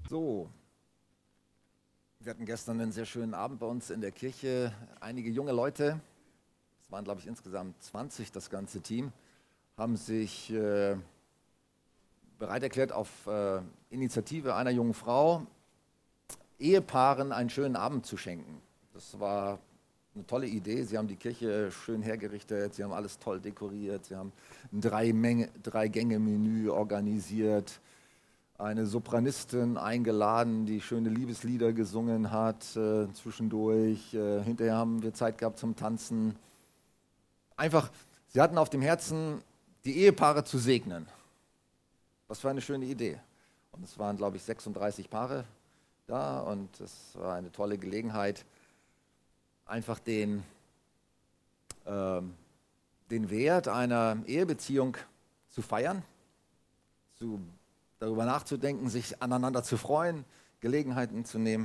So, wir hatten gestern einen sehr schönen Abend bei uns in der Kirche. Einige junge Leute, es waren glaube ich insgesamt 20, das ganze Team, haben sich bereit erklärt, auf Initiative einer jungen Frau Ehepaaren einen schönen Abend zu schenken. Das war eine tolle Idee. Sie haben die Kirche schön hergerichtet, sie haben alles toll dekoriert, sie haben ein Drei-Gänge-Menü organisiert, eine Sopranistin eingeladen, die schöne Liebeslieder gesungen hat zwischendurch. Hinterher haben wir Zeit gehabt zum Tanzen. Einfach, sie hatten auf dem Herzen, die Ehepaare zu segnen. Was für eine schöne Idee. Und es waren, glaube ich, 36 Paare da und es war eine tolle Gelegenheit, einfach den Wert einer Ehebeziehung zu feiern, darüber nachzudenken, sich aneinander zu freuen, Gelegenheiten zu nehmen,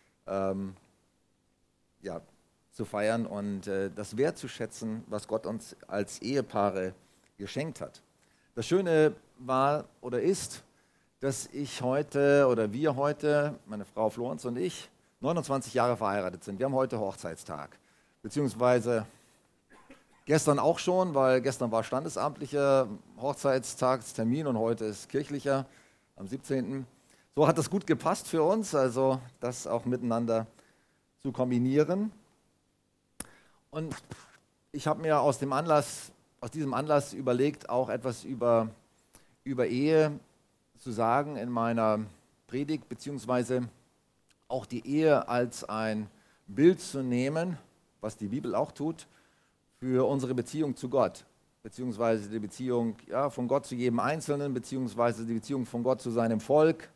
zu feiern und das wertzuschätzen, was Gott uns als Ehepaare geschenkt hat. Das Schöne war oder ist, dass wir heute, meine Frau Florenz und ich, 29 Jahre verheiratet sind. Wir haben heute Hochzeitstag, beziehungsweise gestern auch schon, weil gestern war standesamtlicher Hochzeitstagstermin und heute ist kirchlicher am 17. So hat das gut gepasst für uns, also das auch miteinander zu kombinieren. Und ich habe mir aus diesem Anlass überlegt, auch etwas über Ehe zu sagen in meiner Predigt, beziehungsweise auch die Ehe als ein Bild zu nehmen, was die Bibel auch tut, für unsere Beziehung zu Gott, beziehungsweise die Beziehung von Gott zu jedem Einzelnen, beziehungsweise die Beziehung von Gott zu seinem Volk.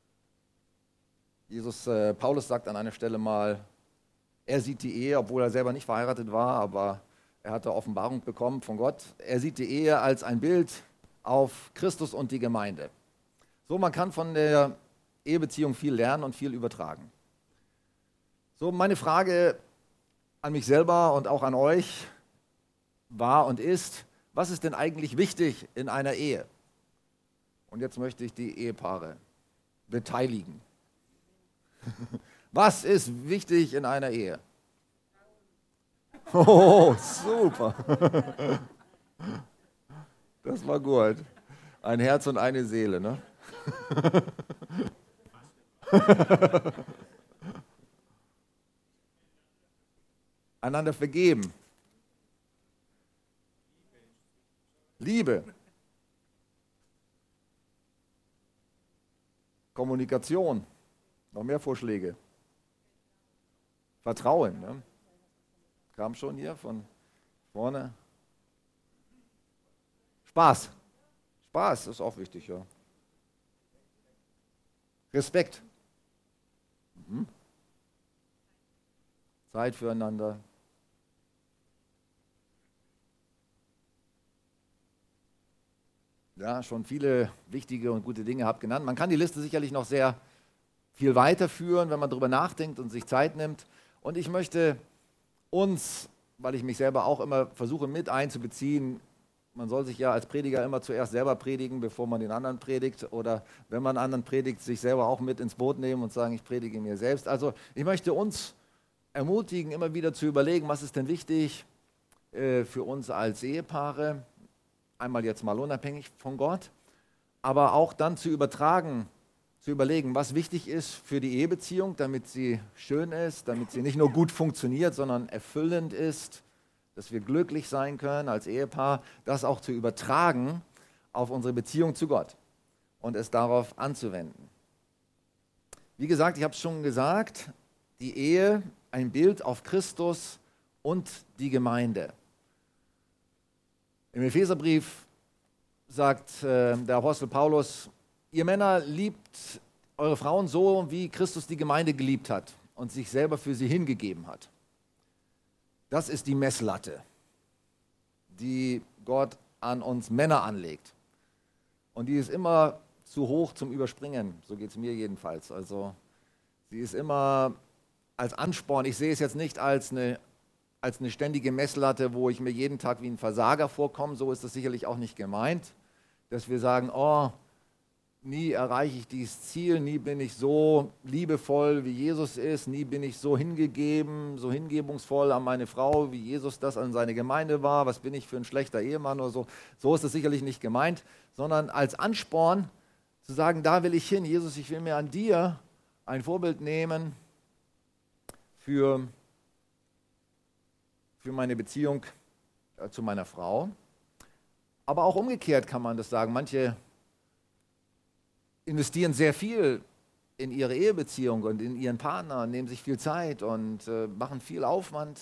Paulus sagt an einer Stelle mal, er sieht die Ehe, obwohl er selber nicht verheiratet war, aber er hatte Offenbarung bekommen von Gott. Er sieht die Ehe als ein Bild auf Christus und die Gemeinde. So, man kann von der Ehebeziehung viel lernen und viel übertragen. So, meine Frage an mich selber und auch an euch war und ist, was ist denn eigentlich wichtig in einer Ehe? Und jetzt möchte ich die Ehepaare beteiligen. Was ist wichtig in einer Ehe? Oh, super. Das war gut. Ein Herz und eine Seele, ne? Einander vergeben. Liebe. Kommunikation. Noch mehr Vorschläge. Vertrauen. Ne? Kam schon hier von vorne. Spaß. Spaß ist auch wichtig, ja. Respekt. Zeit füreinander. Ja, schon viele wichtige und gute Dinge habt genannt. Man kann die Liste sicherlich noch sehr viel weiterführen, wenn man darüber nachdenkt und sich Zeit nimmt. Und ich möchte uns, weil ich mich selber auch immer versuche mit einzubeziehen, man soll sich ja als Prediger immer zuerst selber predigen, bevor man den anderen predigt. Oder wenn man anderen predigt, sich selber auch mit ins Boot nehmen und sagen, ich predige mir selbst. Also ich möchte uns ermutigen, immer wieder zu überlegen, was ist denn wichtig für uns als Ehepaare. Einmal jetzt mal unabhängig von Gott, aber auch dann zu übertragen, zu überlegen, was wichtig ist für die Ehebeziehung, damit sie schön ist, damit sie nicht nur gut funktioniert, sondern erfüllend ist, dass wir glücklich sein können als Ehepaar, das auch zu übertragen auf unsere Beziehung zu Gott und es darauf anzuwenden. Wie gesagt, ich habe es schon gesagt, die Ehe, ein Bild auf Christus und die Gemeinde. Im Epheserbrief sagt der Apostel Paulus, ihr Männer liebt eure Frauen so, wie Christus die Gemeinde geliebt hat und sich selber für sie hingegeben hat. Das ist die Messlatte, die Gott an uns Männer anlegt. Und die ist immer zu hoch zum Überspringen, so geht es mir jedenfalls. Also sie ist immer als Ansporn, ich sehe es jetzt nicht als eine ständige Messlatte, wo ich mir jeden Tag wie ein Versager vorkomme, so ist das sicherlich auch nicht gemeint, dass wir sagen, oh, nie erreiche ich dieses Ziel, nie bin ich so liebevoll, wie Jesus ist, nie bin ich so hingegeben, so hingebungsvoll an meine Frau, wie Jesus das an seine Gemeinde war, was bin ich für ein schlechter Ehemann oder so. So ist es sicherlich nicht gemeint, sondern als Ansporn zu sagen, da will ich hin, Jesus, ich will mir an dir ein Vorbild nehmen für meine Beziehung zu meiner Frau. Aber auch umgekehrt kann man das sagen. Manche investieren sehr viel in ihre Ehebeziehung und in ihren Partner, nehmen sich viel Zeit und machen viel Aufwand.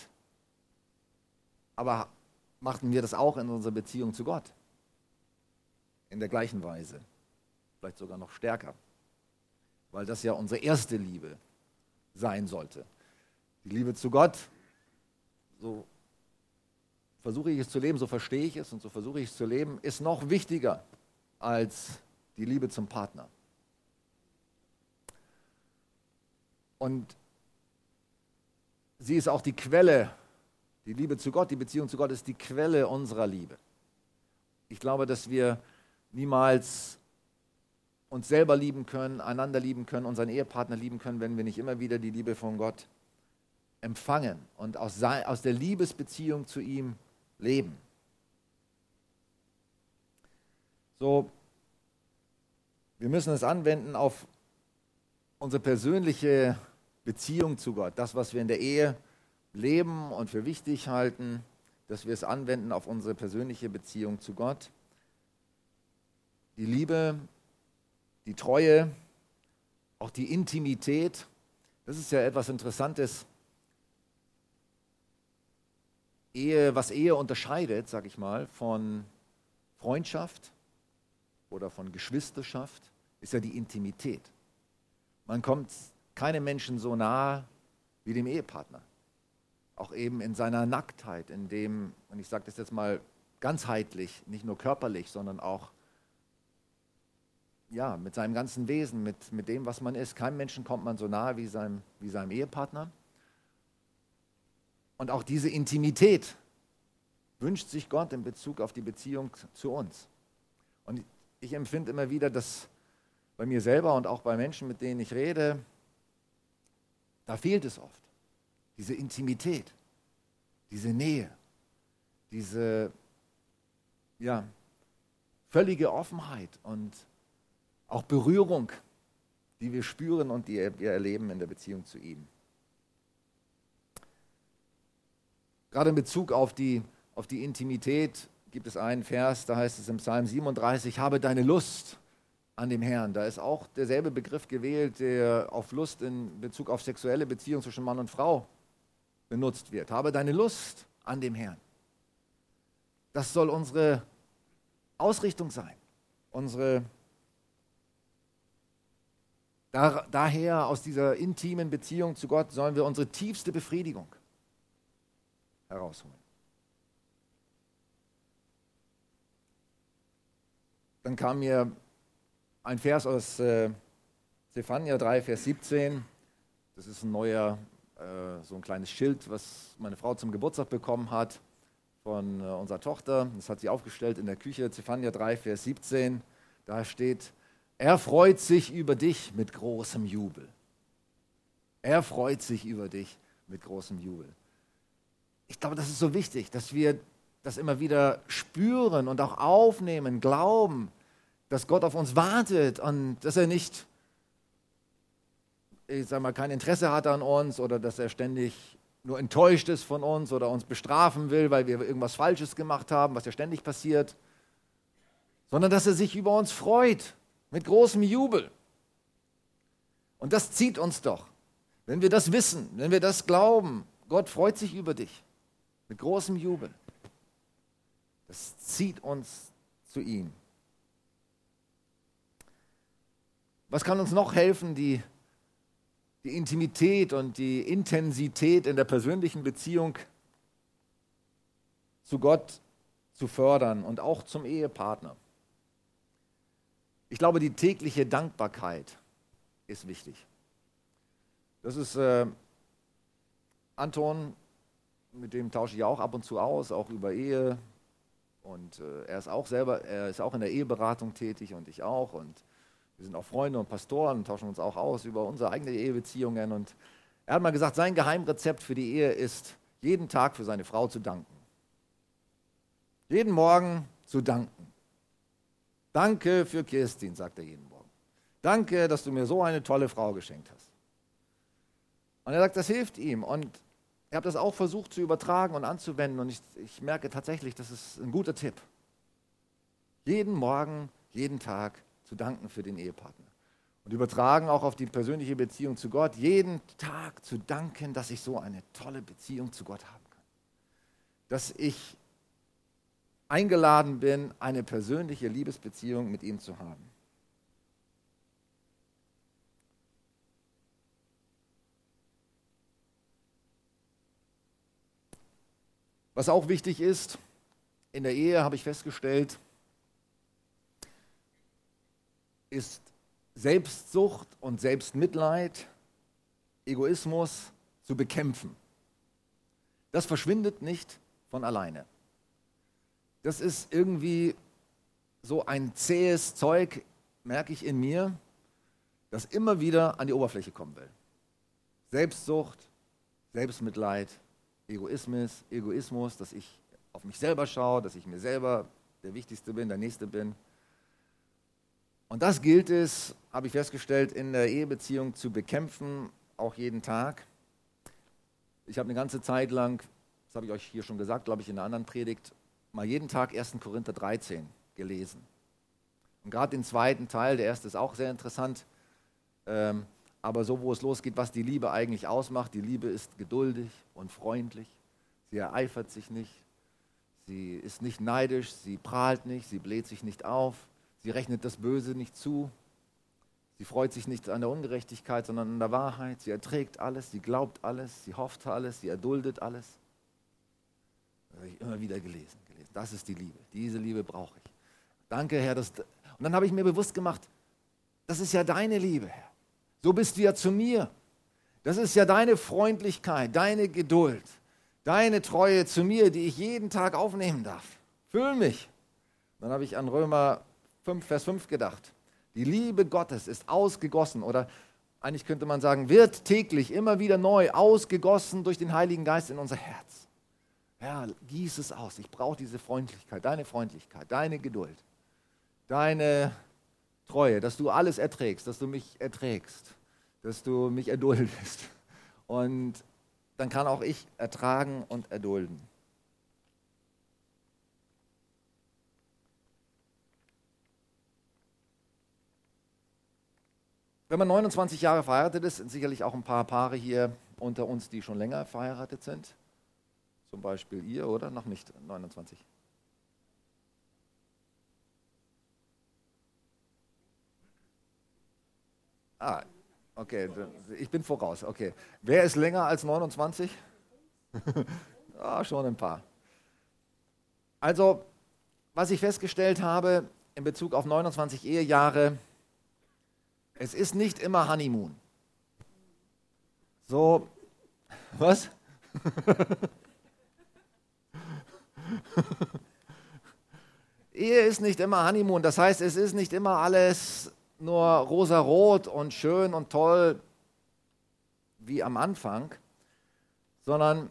Aber machten wir das auch in unserer Beziehung zu Gott? In der gleichen Weise. Vielleicht sogar noch stärker. Weil das ja unsere erste Liebe sein sollte. Die Liebe zu Gott, so versuche ich es zu leben, so verstehe ich es und so versuche ich es zu leben, ist noch wichtiger als die Liebe zum Partner. Und sie ist auch die Quelle, die Liebe zu Gott, die Beziehung zu Gott ist die Quelle unserer Liebe. Ich glaube, dass wir niemals uns selber lieben können, einander lieben können, unseren Ehepartner lieben können, wenn wir nicht immer wieder die Liebe von Gott empfangen und aus der Liebesbeziehung zu ihm leben. So, wir müssen es anwenden auf unsere persönliche Beziehung zu Gott, das, was wir in der Ehe leben und für wichtig halten, dass wir es anwenden auf unsere persönliche Beziehung zu Gott. Die Liebe, die Treue, auch die Intimität, das ist ja etwas Interessantes. Was Ehe unterscheidet, sage ich mal, von Freundschaft oder von Geschwisterschaft, ist ja die Intimität. Man kommt keinem Menschen so nahe wie dem Ehepartner. Auch eben in seiner Nacktheit, in dem, und ich sage das jetzt mal ganzheitlich, nicht nur körperlich, sondern auch ja, mit seinem ganzen Wesen, mit dem, was man ist. Keinem Menschen kommt man so nahe wie seinem Ehepartner. Und auch diese Intimität wünscht sich Gott in Bezug auf die Beziehung zu uns. Und ich empfinde immer wieder, dass bei mir selber und auch bei Menschen, mit denen ich rede, da fehlt es oft. Diese Intimität, diese Nähe, diese völlige Offenheit und auch Berührung, die wir spüren und die wir erleben in der Beziehung zu ihm. Gerade in Bezug auf die Intimität gibt es einen Vers, da heißt es im Psalm 37, habe deine Lust an dem Herrn. Da ist auch derselbe Begriff gewählt, der auf Lust in Bezug auf sexuelle Beziehungen zwischen Mann und Frau benutzt wird. Habe deine Lust an dem Herrn. Das soll unsere Ausrichtung sein. Daher aus dieser intimen Beziehung zu Gott sollen wir unsere tiefste Befriedigung herausholen. Dann kam mir ein Vers aus Zephania 3, Vers 17. Das ist ein neuer, so ein kleines Schild, was meine Frau zum Geburtstag bekommen hat von unserer Tochter. Das hat sie aufgestellt in der Küche. Zephania 3, Vers 17. Da steht, er freut sich über dich mit großem Jubel. Er freut sich über dich mit großem Jubel. Ich glaube, das ist so wichtig, dass wir das immer wieder spüren und auch aufnehmen, glauben, dass Gott auf uns wartet und dass er nicht, ich sage mal, kein Interesse hat an uns oder dass er ständig nur enttäuscht ist von uns oder uns bestrafen will, weil wir irgendwas Falsches gemacht haben, was ja ständig passiert, sondern dass er sich über uns freut mit großem Jubel. Und das zieht uns doch, wenn wir das wissen, wenn wir das glauben, Gott freut sich über dich mit großem Jubel. Das zieht uns zu ihm. Was kann uns noch helfen, die Intimität und die Intensität in der persönlichen Beziehung zu Gott zu fördern und auch zum Ehepartner? Ich glaube, die tägliche Dankbarkeit ist wichtig. Das ist Anton, mit dem tausche ich auch ab und zu aus, auch über Ehe. Und er ist auch in der Eheberatung tätig und ich auch. Und Wir sind auch Freunde und Pastoren und tauschen uns auch aus über unsere eigenen Ehebeziehungen. Und er hat mal gesagt, sein Geheimrezept für die Ehe ist, jeden Tag für seine Frau zu danken. Jeden Morgen zu danken. Danke für Kirstin, sagt er jeden Morgen. Danke, dass du mir so eine tolle Frau geschenkt hast. Und er sagt, das hilft ihm. Und ich habe das auch versucht zu übertragen und anzuwenden. Und ich merke tatsächlich, das ist ein guter Tipp. Jeden Morgen, jeden Tag zu danken für den Ehepartner. Und übertragen auch auf die persönliche Beziehung zu Gott, jeden Tag zu danken, dass ich so eine tolle Beziehung zu Gott haben kann. Dass ich eingeladen bin, eine persönliche Liebesbeziehung mit ihm zu haben. Was auch wichtig ist, in der Ehe habe ich festgestellt, ist Selbstsucht und Selbstmitleid, Egoismus zu bekämpfen. Das verschwindet nicht von alleine. Das ist irgendwie so ein zähes Zeug, merke ich in mir, das immer wieder an die Oberfläche kommen will. Selbstsucht, Selbstmitleid, Egoismus, dass ich auf mich selber schaue, dass ich mir selber der Wichtigste bin, der Nächste bin. Und das gilt es, habe ich festgestellt, in der Ehebeziehung zu bekämpfen, auch jeden Tag. Ich habe eine ganze Zeit lang, das habe ich euch hier schon gesagt, glaube ich, in einer anderen Predigt, mal jeden Tag 1. Korinther 13 gelesen. Und gerade den zweiten Teil, der erste ist auch sehr interessant, aber so, wo es losgeht, was die Liebe eigentlich ausmacht. Die Liebe ist geduldig und freundlich, sie ereifert sich nicht, sie ist nicht neidisch, sie prahlt nicht, sie bläht sich nicht auf, sie rechnet das Böse nicht zu, sie freut sich nicht an der Ungerechtigkeit, sondern an der Wahrheit, sie erträgt alles, sie glaubt alles, sie hofft alles, sie erduldet alles. Das habe ich immer wieder gelesen. Das ist die Liebe, diese Liebe brauche ich. Danke, Herr. Und dann habe ich mir bewusst gemacht, das ist ja deine Liebe, Herr. So bist du ja zu mir. Das ist ja deine Freundlichkeit, deine Geduld, deine Treue zu mir, die ich jeden Tag aufnehmen darf. Füll mich. Dann habe ich an Römer 5, Vers 5 gedacht. Die Liebe Gottes ist ausgegossen, oder eigentlich könnte man sagen, wird täglich immer wieder neu ausgegossen durch den Heiligen Geist in unser Herz. Herr, gieß es aus. Ich brauche diese Freundlichkeit, deine Geduld, deine Treue, dass du alles erträgst, dass du mich erträgst, dass du mich erduldest. Und dann kann auch ich ertragen und erdulden. Wenn man 29 Jahre verheiratet ist, sind sicherlich auch ein paar Paare hier unter uns, die schon länger verheiratet sind. Zum Beispiel ihr, oder? Noch nicht 29. Ah, okay, ich bin voraus. Okay. Wer ist länger als 29? Ah, schon ein paar. Also, was ich festgestellt habe in Bezug auf 29 Ehejahre, es ist nicht immer Honeymoon. So, was? Ehe ist nicht immer Honeymoon, das heißt, es ist nicht immer alles nur rosarot und schön und toll wie am Anfang, sondern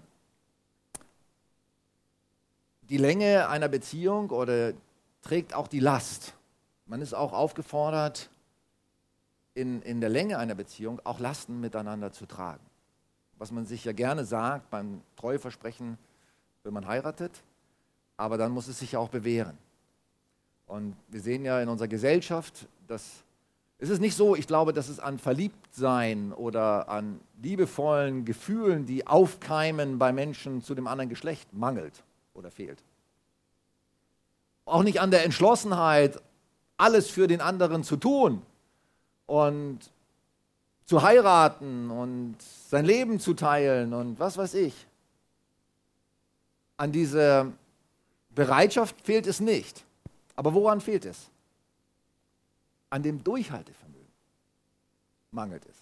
die Länge einer Beziehung oder trägt auch die Last. Man ist auch aufgefordert, in der Länge einer Beziehung auch Lasten miteinander zu tragen. Was man sich ja gerne sagt beim Treueversprechen, wenn man heiratet, aber dann muss es sich ja auch bewähren. Und wir sehen ja in unserer Gesellschaft, dass es ist nicht so, ich glaube, dass es an Verliebtsein oder an liebevollen Gefühlen, die aufkeimen bei Menschen zu dem anderen Geschlecht, mangelt oder fehlt. Auch nicht an der Entschlossenheit, alles für den anderen zu tun und zu heiraten und sein Leben zu teilen und was weiß ich. An dieser Bereitschaft fehlt es nicht. Aber woran fehlt es? An dem Durchhaltevermögen mangelt es.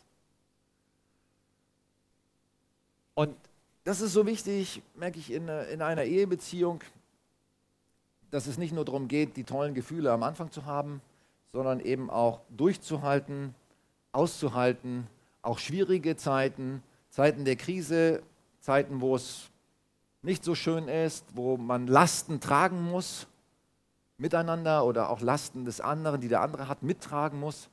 Und das ist so wichtig, merke ich, in einer Ehebeziehung, dass es nicht nur darum geht, die tollen Gefühle am Anfang zu haben, sondern eben auch durchzuhalten, auszuhalten, auch schwierige Zeiten, Zeiten der Krise, Zeiten, wo es nicht so schön ist, wo man Lasten tragen muss, miteinander oder auch Lasten des anderen, die der andere hat, mittragen muss,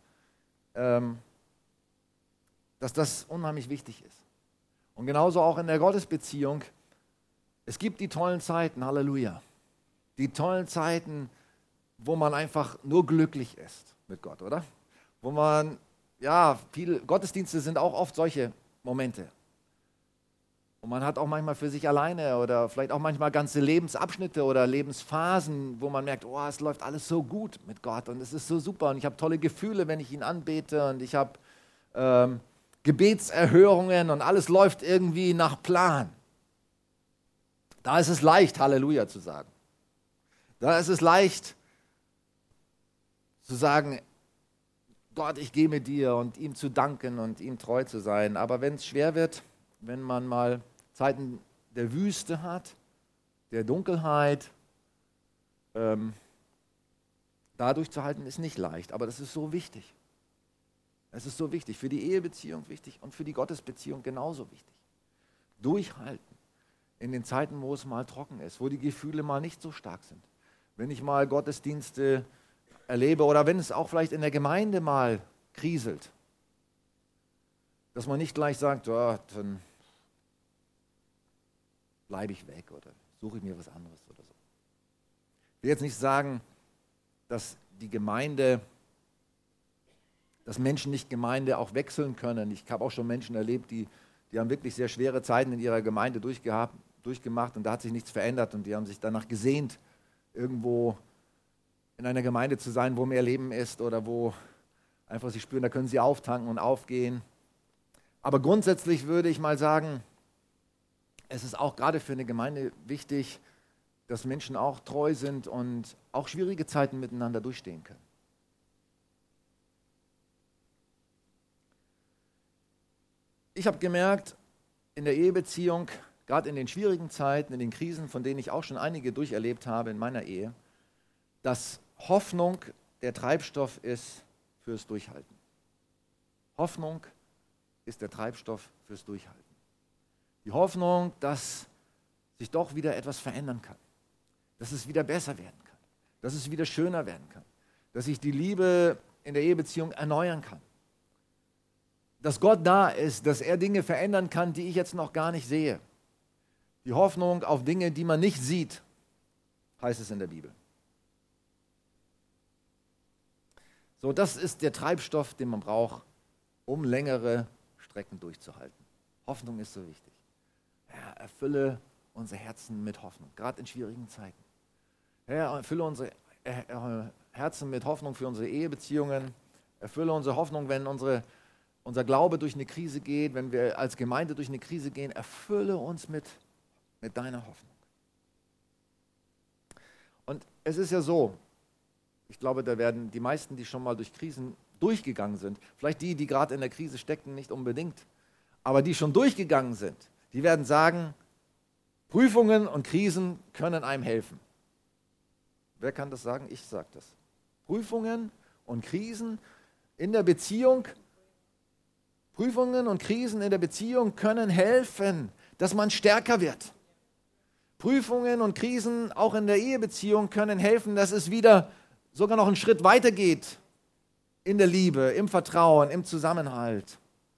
dass das unheimlich wichtig ist. Und genauso auch in der Gottesbeziehung. Es gibt die tollen Zeiten, Halleluja. Die tollen Zeiten, wo man einfach nur glücklich ist mit Gott, oder? Wo man, ja, viele Gottesdienste sind auch oft solche Momente. Und man hat auch manchmal für sich alleine oder vielleicht auch manchmal ganze Lebensabschnitte oder Lebensphasen, wo man merkt, oh, es läuft alles so gut mit Gott und es ist so super und ich habe tolle Gefühle, wenn ich ihn anbete und ich habe Gebetserhörungen und alles läuft irgendwie nach Plan. Da ist es leicht, Halleluja zu sagen. Da ist es leicht zu sagen, Gott, ich gebe dir und ihm zu danken und ihm treu zu sein. Aber wenn es schwer wird, wenn man mal Zeiten der Wüste hat, der Dunkelheit, da durchzuhalten ist nicht leicht, aber das ist so wichtig. Es ist so wichtig, für die Ehebeziehung wichtig und für die Gottesbeziehung genauso wichtig. Durchhalten in den Zeiten, wo es mal trocken ist, wo die Gefühle mal nicht so stark sind. Wenn ich mal Gottesdienste erlebe oder wenn es auch vielleicht in der Gemeinde mal kriselt, dass man nicht gleich sagt, ja, dann bleibe ich weg oder suche ich mir was anderes oder so. Ich will jetzt nicht sagen, dass die Gemeinde, dass Menschen nicht Gemeinde auch wechseln können. Ich habe auch schon Menschen erlebt, die haben wirklich sehr schwere Zeiten in ihrer Gemeinde durchgemacht und da hat sich nichts verändert und die haben sich danach gesehnt, irgendwo in einer Gemeinde zu sein, wo mehr Leben ist oder wo einfach sie spüren, da können sie auftanken und aufgehen. Aber grundsätzlich würde ich mal sagen, es ist auch gerade für eine Gemeinde wichtig, dass Menschen auch treu sind und auch schwierige Zeiten miteinander durchstehen können. Ich habe gemerkt, in der Ehebeziehung, gerade in den schwierigen Zeiten, in den Krisen, von denen ich auch schon einige durcherlebt habe in meiner Ehe, dass Hoffnung der Treibstoff ist fürs Durchhalten. Hoffnung ist der Treibstoff fürs Durchhalten. Die Hoffnung, dass sich doch wieder etwas verändern kann, dass es wieder besser werden kann, dass es wieder schöner werden kann, dass sich die Liebe in der Ehebeziehung erneuern kann, dass Gott da ist, dass er Dinge verändern kann, die ich jetzt noch gar nicht sehe. Die Hoffnung auf Dinge, die man nicht sieht, heißt es in der Bibel. So, das ist der Treibstoff, den man braucht, um längere Strecken durchzuhalten. Hoffnung ist so wichtig. Herr, erfülle unsere Herzen mit Hoffnung, gerade in schwierigen Zeiten. Herr, erfülle unsere Herzen mit Hoffnung für unsere Ehebeziehungen. Erfülle unsere Hoffnung, wenn unser Glaube durch eine Krise geht, wenn wir als Gemeinde durch eine Krise gehen. Erfülle uns mit deiner Hoffnung. Und es ist ja so, ich glaube, da werden die meisten, die schon mal durch Krisen durchgegangen sind, vielleicht die gerade in der Krise stecken, nicht unbedingt, aber die schon durchgegangen sind, die werden sagen, Prüfungen und Krisen können einem helfen. Wer kann das sagen? Ich sage das. Prüfungen und Krisen in der Beziehung, Prüfungen und Krisen in der Beziehung können helfen, dass man stärker wird. Prüfungen und Krisen auch in der Ehebeziehung können helfen, dass es wieder sogar noch einen Schritt weiter geht in der Liebe, im Vertrauen, im Zusammenhalt.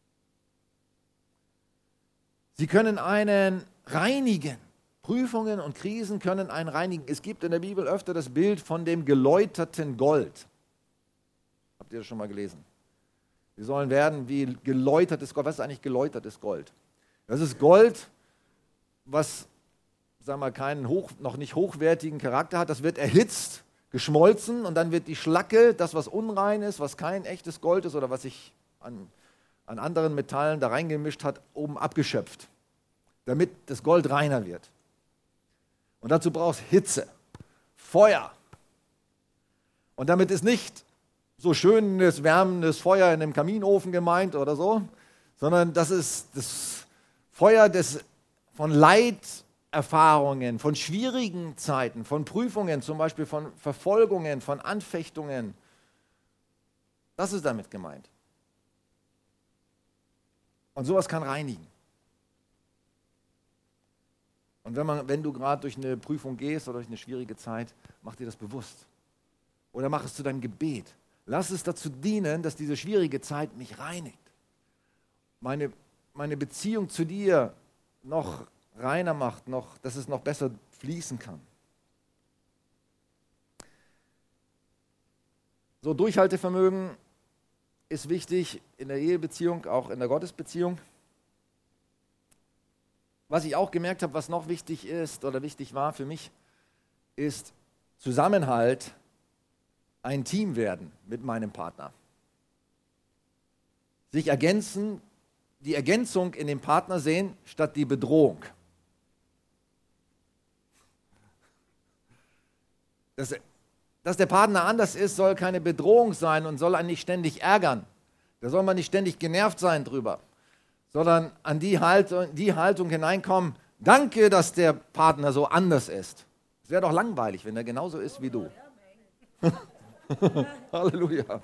Sie können einen reinigen. Prüfungen und Krisen können einen reinigen. Es gibt in der Bibel öfter das Bild von dem geläuterten Gold. Habt ihr das schon mal gelesen? Wir sollen werden wie geläutertes Gold. Was ist eigentlich geläutertes Gold? Das ist Gold, was, sagen wir mal, keinen noch nicht hochwertigen Charakter hat. Das wird erhitzt, geschmolzen und dann wird die Schlacke, das was unrein ist, was kein echtes Gold ist oder was sich an anderen Metallen da reingemischt hat, oben abgeschöpft, damit das Gold reiner wird. Und dazu brauchst du Hitze, Feuer. Und damit ist nicht so schönes, wärmendes Feuer in einem Kaminofen gemeint oder so, sondern das ist das Feuer von Leiterfahrungen, von schwierigen Zeiten, von Prüfungen, zum Beispiel von Verfolgungen, von Anfechtungen, Das ist damit gemeint. Und sowas kann reinigen. Und wenn du gerade durch eine Prüfung gehst oder durch eine schwierige Zeit, mach dir das bewusst. Oder mach es zu deinem Gebet. Lass es dazu dienen, dass diese schwierige Zeit mich reinigt. Meine Beziehung zu dir noch reiner macht, dass es noch besser fließen kann. So, Durchhaltevermögen ist wichtig in der Ehebeziehung, auch in der Gottesbeziehung. Was ich auch gemerkt habe, was noch wichtig ist oder wichtig war für mich, ist Zusammenhalt, ein Team werden mit meinem Partner. Sich ergänzen, die Ergänzung in dem Partner sehen, statt die Bedrohung. Dass der Partner anders ist, soll keine Bedrohung sein und soll einen nicht ständig ärgern. Da soll man nicht ständig genervt sein drüber, sondern an die Haltung hineinkommen, danke, dass der Partner so anders ist. Es wäre doch langweilig, wenn er genauso ist wie du. Halleluja.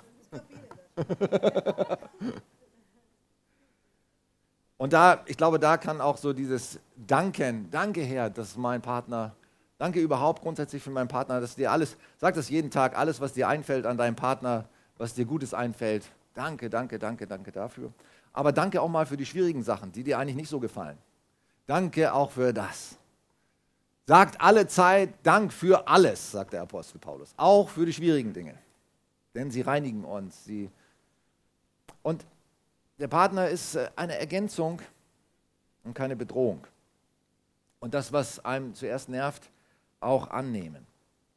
Und ich glaube, da kann auch so dieses Danken, danke Herr, dass mein Partner, danke überhaupt grundsätzlich für meinen Partner, dass dir alles, sag das jeden Tag, alles, was dir einfällt an deinem Partner, was dir Gutes einfällt, danke, danke, danke, danke dafür. Aber danke auch mal für die schwierigen Sachen, die dir eigentlich nicht so gefallen. Danke auch für das. Sagt alle Zeit Dank für alles, sagt der Apostel Paulus, auch für die schwierigen Dinge. Denn sie reinigen uns. Und der Partner ist eine Ergänzung und keine Bedrohung. Und das, was einem zuerst nervt, auch annehmen.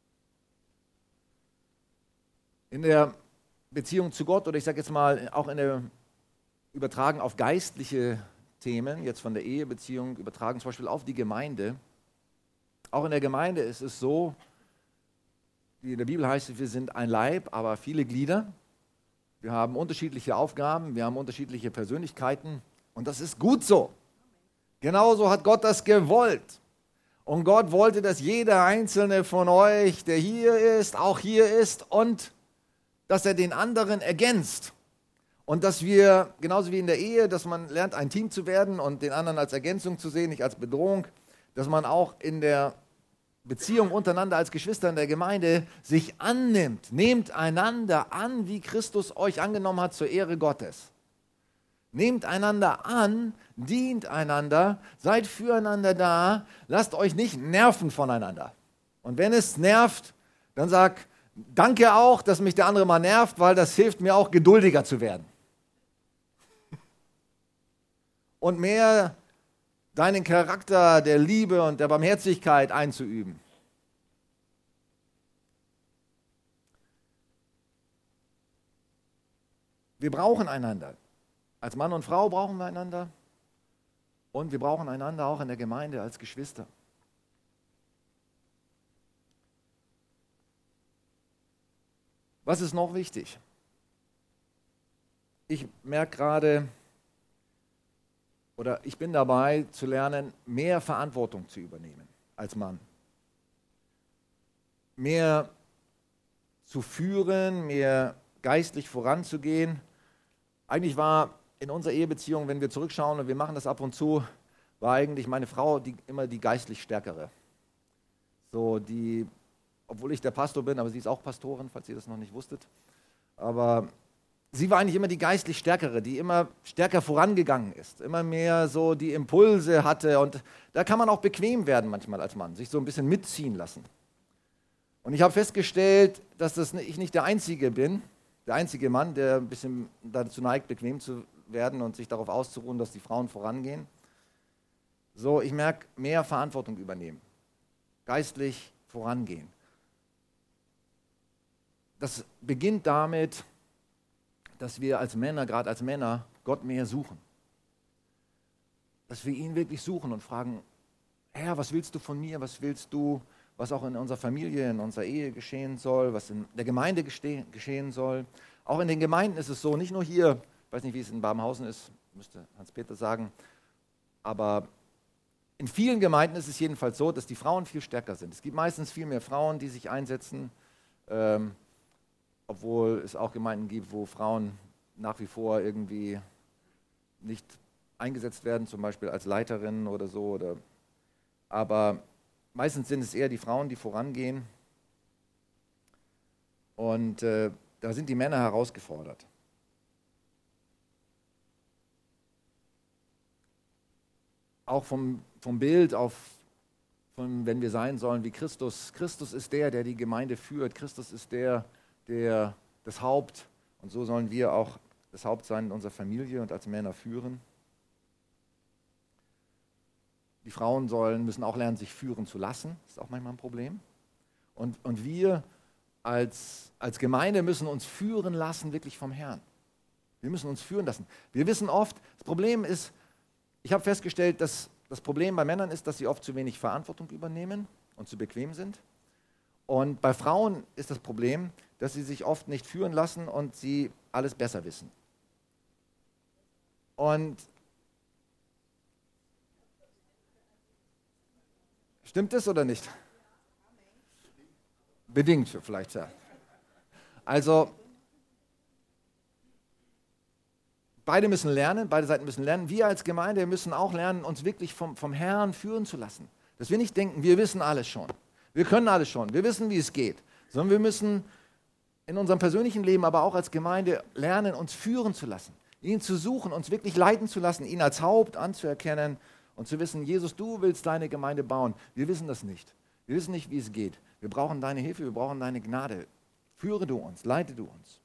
In der Beziehung zu Gott, oder ich sage jetzt mal, auch in der übertragen auf geistliche Themen, jetzt von der Ehebeziehung, übertragen zum Beispiel auf die Gemeinde. Auch in der Gemeinde ist es so, wie in der Bibel heißt es, wir sind ein Leib, aber viele Glieder. Wir haben unterschiedliche Aufgaben, wir haben unterschiedliche Persönlichkeiten und das ist gut so. Genauso hat Gott das gewollt. Und Gott wollte, dass jeder einzelne von euch, der hier ist, auch hier ist und dass er den anderen ergänzt. Und dass wir, genauso wie in der Ehe, dass man lernt, ein Team zu werden und den anderen als Ergänzung zu sehen, nicht als Bedrohung, dass man auch in der Beziehung untereinander als Geschwister in der Gemeinde sich annimmt. Nehmt einander an, wie Christus euch angenommen hat zur Ehre Gottes. Nehmt einander an, dient einander, seid füreinander da, lasst euch nicht nerven voneinander. Und wenn es nervt, dann sag, danke auch, dass mich der andere mal nervt, weil das hilft mir auch, geduldiger zu werden. Und mehr deinen Charakter der Liebe und der Barmherzigkeit einzuüben. Wir brauchen einander. Als Mann und Frau brauchen wir einander. Und wir brauchen einander auch in der Gemeinde als Geschwister. Was ist noch wichtig? Ich merke gerade, oder ich bin dabei zu lernen, mehr Verantwortung zu übernehmen als Mann. Mehr zu führen, mehr geistlich voranzugehen. Eigentlich war in unserer Ehebeziehung, wenn wir zurückschauen, und wir machen das ab und zu, war eigentlich meine Frau immer die geistlich Stärkere. So obwohl ich der Pastor bin, aber sie ist auch Pastorin, falls ihr das noch nicht wusstet. Aber sie war eigentlich immer die geistlich Stärkere, die immer stärker vorangegangen ist, immer mehr so die Impulse hatte. Und da kann man auch bequem werden manchmal als Mann, sich so ein bisschen mitziehen lassen. Und ich habe festgestellt, dass ich nicht der Einzige bin, der einzige Mann, der ein bisschen dazu neigt, bequem zu werden und sich darauf auszuruhen, dass die Frauen vorangehen. So, ich merke, mehr Verantwortung übernehmen, geistlich vorangehen. Das beginnt damit, dass wir als Männer, gerade als Männer, Gott mehr suchen. Dass wir ihn wirklich suchen und fragen, Herr, was willst du von mir, was willst du, was auch in unserer Familie, in unserer Ehe geschehen soll, was in der Gemeinde geschehen soll. Auch in den Gemeinden ist es so, nicht nur hier, ich weiß nicht, wie es in Babenhausen ist, müsste Hans-Peter sagen, aber in vielen Gemeinden ist es jedenfalls so, dass die Frauen viel stärker sind. Es gibt meistens viel mehr Frauen, die sich einsetzen, obwohl es auch Gemeinden gibt, wo Frauen nach wie vor irgendwie nicht eingesetzt werden, zum Beispiel als Leiterinnen oder so. Aber meistens sind es eher die Frauen, die vorangehen. Und da sind die Männer herausgefordert. Auch vom Bild wenn wir sein sollen wie Christus. Christus ist der die Gemeinde führt. Christus ist der das Haupt. Und so sollen wir auch das Haupt sein in unserer Familie und als Männer führen. Die Frauen müssen auch lernen, sich führen zu lassen. Das ist auch manchmal ein Problem. Und wir als Gemeinde müssen uns führen lassen, wirklich vom Herrn. Wir müssen uns führen lassen. Wir wissen oft, das Problem ist, ich habe festgestellt, dass das Problem bei Männern ist, dass sie oft zu wenig Verantwortung übernehmen und zu bequem sind. Und bei Frauen ist das Problem, dass sie sich oft nicht führen lassen und sie alles besser wissen. Und stimmt das oder nicht? Bedingt vielleicht, ja. Also, beide Seiten müssen lernen. Wir als Gemeinde müssen auch lernen, uns wirklich vom Herrn führen zu lassen. Dass wir nicht denken, wir wissen alles schon. Wir können alles schon. Wir wissen, wie es geht. Sondern wir müssen in unserem persönlichen Leben, aber auch als Gemeinde lernen, uns führen zu lassen. Ihn zu suchen, uns wirklich leiten zu lassen, ihn als Haupt anzuerkennen und zu wissen, Jesus, du willst deine Gemeinde bauen. Wir wissen das nicht. Wir wissen nicht, wie es geht. Wir brauchen deine Hilfe, wir brauchen deine Gnade. Führe du uns, leite du uns.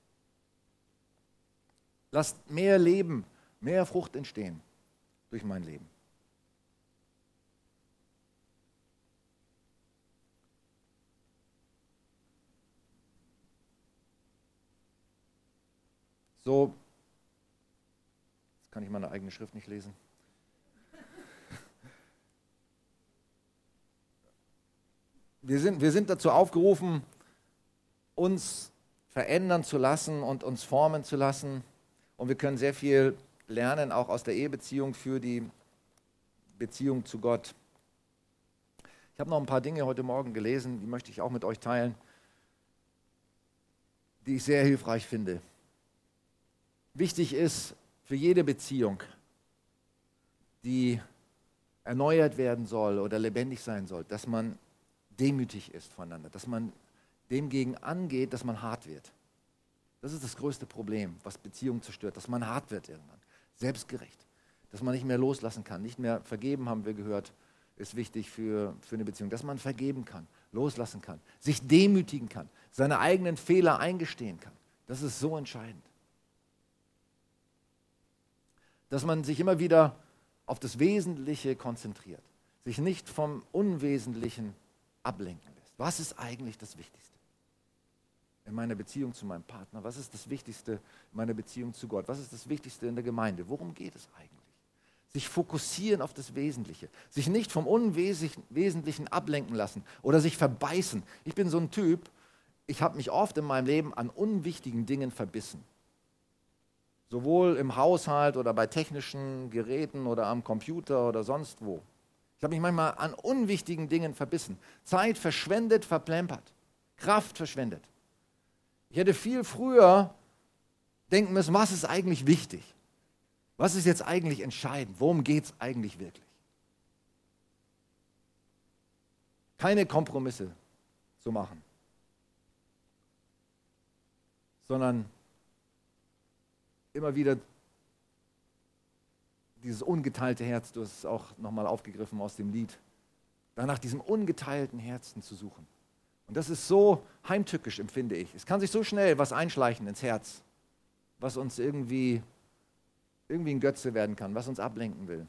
Lasst mehr Leben, mehr Frucht entstehen durch mein Leben. So, jetzt kann ich meine eigene Schrift nicht lesen. Wir sind dazu aufgerufen, uns verändern zu lassen und uns formen zu lassen. Und wir können sehr viel lernen, auch aus der Ehebeziehung für die Beziehung zu Gott. Ich habe noch ein paar Dinge heute Morgen gelesen, die möchte ich auch mit euch teilen, die ich sehr hilfreich finde. Wichtig ist für jede Beziehung, die erneuert werden soll oder lebendig sein soll, dass man demütig ist voneinander, dass man dem gegen angeht, dass man hart wird. Das ist das größte Problem, was Beziehungen zerstört, dass man hart wird irgendwann, selbstgerecht, dass man nicht mehr loslassen kann, nicht mehr vergeben, haben wir gehört, ist wichtig für eine Beziehung, dass man vergeben kann, loslassen kann, sich demütigen kann, seine eigenen Fehler eingestehen kann. Das ist so entscheidend. Dass man sich immer wieder auf das Wesentliche konzentriert, sich nicht vom Unwesentlichen ablenken lässt. Was ist eigentlich das Wichtigste in meiner Beziehung zu meinem Partner? Was ist das Wichtigste in meiner Beziehung zu Gott? Was ist das Wichtigste in der Gemeinde? Worum geht es eigentlich? Sich fokussieren auf das Wesentliche, sich nicht vom Unwesentlichen ablenken lassen oder sich verbeißen. Ich bin so ein Typ, ich habe mich oft in meinem Leben an unwichtigen Dingen verbissen. Sowohl im Haushalt oder bei technischen Geräten oder am Computer oder sonst wo. Ich habe mich manchmal an unwichtigen Dingen verbissen. Zeit verschwendet, verplempert. Kraft verschwendet. Ich hätte viel früher denken müssen, was ist eigentlich wichtig? Was ist jetzt eigentlich entscheidend? Worum geht es eigentlich wirklich? Keine Kompromisse zu machen, sondern immer wieder dieses ungeteilte Herz, du hast es auch nochmal aufgegriffen aus dem Lied, danach diesem ungeteilten Herzen zu suchen. Und das ist so heimtückisch, empfinde ich. Es kann sich so schnell was einschleichen ins Herz, was uns irgendwie ein Götze werden kann, was uns ablenken will.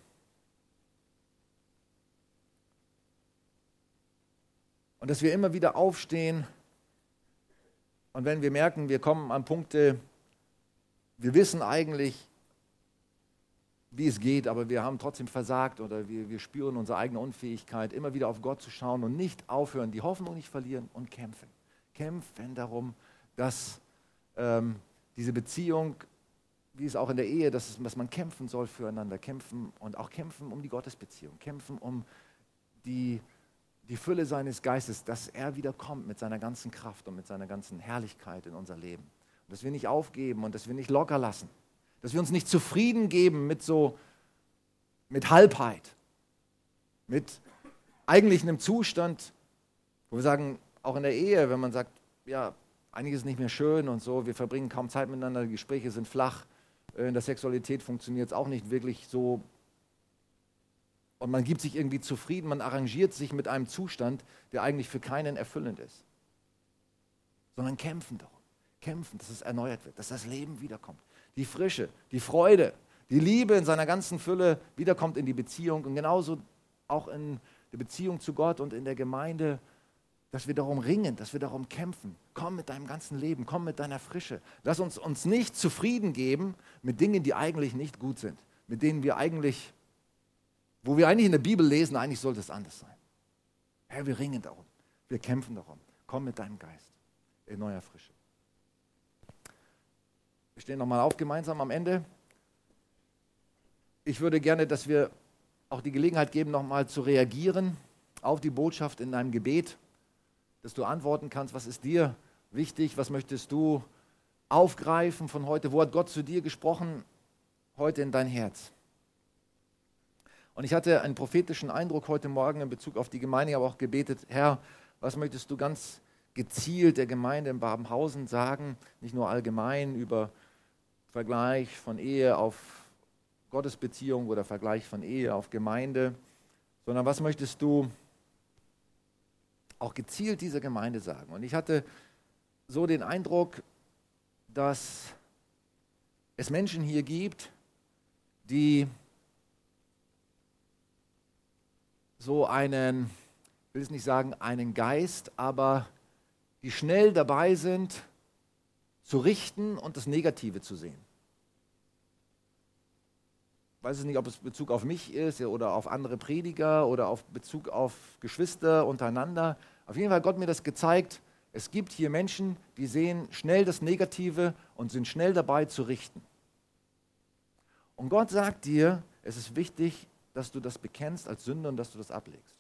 Und dass wir immer wieder aufstehen und wenn wir merken, wir kommen an Punkte, wir wissen eigentlich, wie es geht, aber wir haben trotzdem versagt oder wir spüren unsere eigene Unfähigkeit, immer wieder auf Gott zu schauen und nicht aufhören, die Hoffnung nicht verlieren und kämpfen. Kämpfen darum, dass diese Beziehung, wie es auch in der Ehe, dass man kämpfen soll füreinander, kämpfen und auch kämpfen um die Gottesbeziehung, kämpfen um die die Fülle seines Geistes, dass er wieder kommt mit seiner ganzen Kraft und mit seiner ganzen Herrlichkeit in unser Leben. Und dass wir nicht aufgeben und dass wir nicht locker lassen. Dass wir uns nicht zufrieden geben mit Halbheit. Mit eigentlich einem Zustand, wo wir sagen, auch in der Ehe, wenn man sagt, ja, einiges ist nicht mehr schön und so, wir verbringen kaum Zeit miteinander, die Gespräche sind flach, in der Sexualität funktioniert es auch nicht wirklich so und man gibt sich irgendwie zufrieden, man arrangiert sich mit einem Zustand, der eigentlich für keinen erfüllend ist. Sondern kämpfen darum, kämpfen, dass es erneuert wird, dass das Leben wiederkommt. Die Frische, die Freude, die Liebe in seiner ganzen Fülle wiederkommt in die Beziehung und genauso auch in der Beziehung zu Gott und in der Gemeinde, dass wir darum ringen, dass wir darum kämpfen. Komm mit deinem ganzen Leben, komm mit deiner Frische. Lass uns nicht zufrieden geben mit Dingen, die eigentlich nicht gut sind, mit denen wo wir eigentlich in der Bibel lesen, eigentlich sollte es anders sein. Herr, wir ringen darum, wir kämpfen darum. Komm mit deinem Geist in neuer Frische. Wir stehen nochmal auf gemeinsam am Ende. Ich würde gerne, dass wir auch die Gelegenheit geben, nochmal zu reagieren auf die Botschaft in deinem Gebet, dass du antworten kannst, was ist dir wichtig, was möchtest du aufgreifen von heute, wo hat Gott zu dir gesprochen, heute in dein Herz. Und ich hatte einen prophetischen Eindruck heute Morgen in Bezug auf die Gemeinde, ich habe auch gebetet, Herr, was möchtest du ganz gezielt der Gemeinde in Babenhausen sagen, nicht nur allgemein über Vergleich von Ehe auf Gottesbeziehung oder Vergleich von Ehe auf Gemeinde, sondern was möchtest du auch gezielt dieser Gemeinde sagen? Und ich hatte so den Eindruck, dass es Menschen hier gibt, die so einen, ich will es nicht sagen, einen Geist, aber die schnell dabei sind, zu richten und das Negative zu sehen. Ich weiß es nicht, ob es Bezug auf mich ist oder auf andere Prediger oder auf Bezug auf Geschwister untereinander. Auf jeden Fall hat Gott mir das gezeigt. Es gibt hier Menschen, die sehen schnell das Negative und sind schnell dabei zu richten. Und Gott sagt dir, es ist wichtig, dass du das bekennst als Sünde und dass du das ablegst.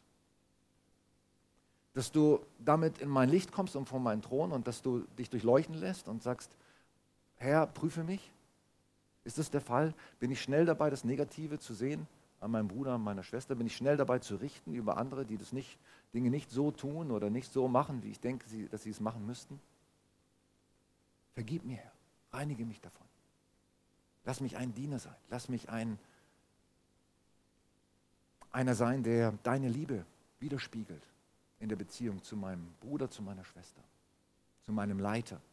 Dass du damit in mein Licht kommst und vor meinen Thron und dass du dich durchleuchten lässt und sagst, Herr, prüfe mich. Ist das der Fall? Bin ich schnell dabei, das Negative zu sehen an meinem Bruder, an meiner Schwester? Bin ich schnell dabei zu richten über andere, die Dinge nicht so tun oder nicht so machen, wie ich denke, dass sie es machen müssten? Vergib mir, Herr. Reinige mich davon. Lass mich ein Diener sein. Lass mich einer sein, der deine Liebe widerspiegelt in der Beziehung zu meinem Bruder, zu meiner Schwester, zu meinem Leiter.